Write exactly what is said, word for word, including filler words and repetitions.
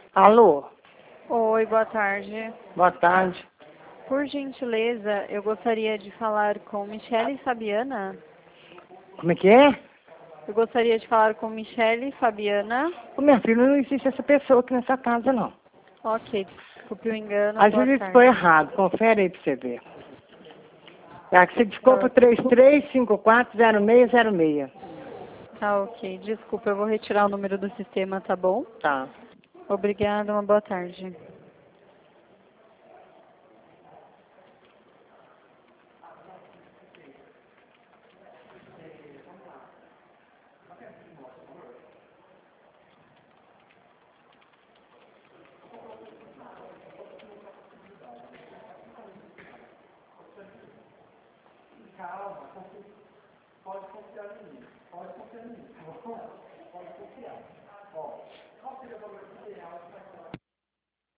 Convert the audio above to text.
Alô? Oi, boa tarde. Boa tarde. Por gentileza, eu gostaria de falar com Michele Fabiana. Como é que é? Eu gostaria de falar com Michele Fabiana. Ô, minha filha, não existe essa pessoa aqui nessa casa, não. Ok, desculpe o engano, Às boa vezes tarde. foi errado. Confere aí pra você ver. É que você desculpa Tá, três três cinco quatro zero seis zero seis. tá ok, desculpa, eu vou retirar o número do sistema, tá bom? Tá. Obrigada, uma boa tarde. Calma, pode confiar em mim. Pode confiar em mim. Pode confiar. Ó.